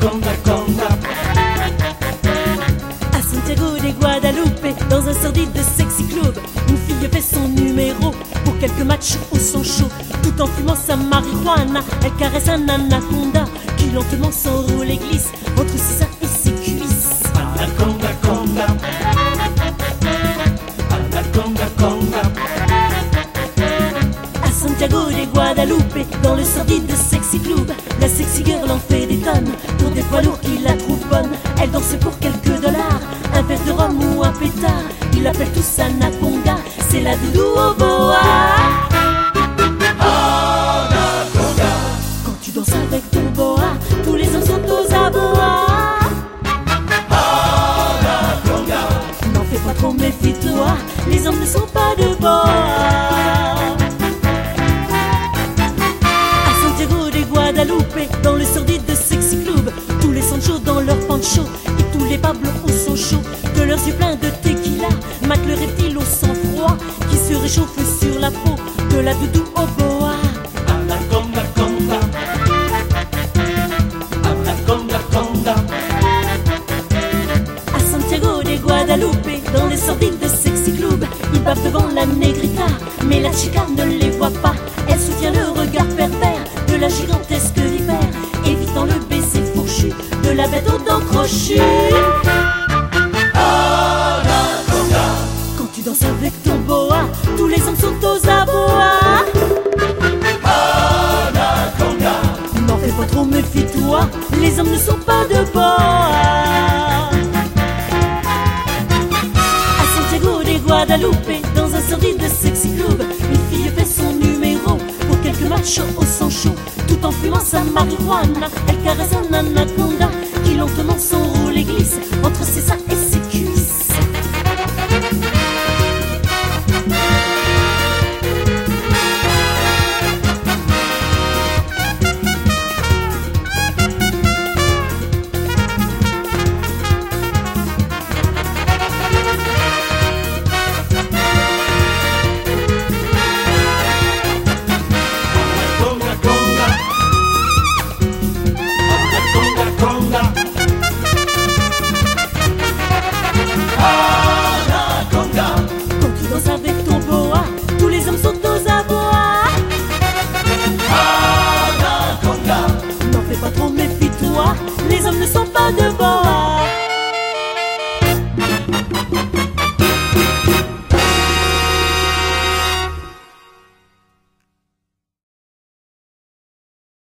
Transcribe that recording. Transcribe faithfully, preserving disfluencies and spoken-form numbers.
Anaconda, conda. À Santiago de Guadalupe, dans un sordide de sexy club, une fille fait son numéro pour quelques matchs au sang chaud. Tout en fumant sa marijuana, elle caresse un anaconda qui lentement s'enroule et glisse entre ses seins et ses cuisses. Anaconda, conda. Anaconda, conda. À Santiago de Guadalupe, dans le sordide de sexy club, la sexy girl en fait des tonnes pour des poids lourds qui la trouvent bonne. Elle danse pour quelques dollars, un verre de rhum ou un pétard. Ils l'appellent tous Anaconda, c'est la doudou au boa. Anaconda. Quand tu danses avec ton boa, tous les hommes sont aux abois. Anaconda. N'en fais pas trop, méfie-toi, les hommes ne sont pas de boa. À Santiago de Guadalupe, dans le sordide de sexy club, tous les Sancho dans leur pancho et tous les Pablo au sang chaud, de leurs yeux pleins de tequila, matent le reptile au sang-froid qui se réchauffe sur la peau de la doudou au boa. Anaconda, conda. Anaconda, conda. À Santiago de Guadalupe, dans les sordides de sexy club, ils bavent devant la negrita, mais la chica ne les voit pas. Elle soutient le regard pervers de la gigantesque vipère, évitant le baiser fourchu de la bête aux dents crochues. Anaconda. Quand tu danses avec ton boa, tous les hommes sont aux abois. Anaconda. N'en fais pas trop, méfie-toi, les hommes ne sont pas de boa. À Santiago de Guadalupe, dans un sordide de sexy club, une fille fait son numéro pour quelques matchs au sang chaud. Tout en fumant sa marijuana, elle caresse un anaconda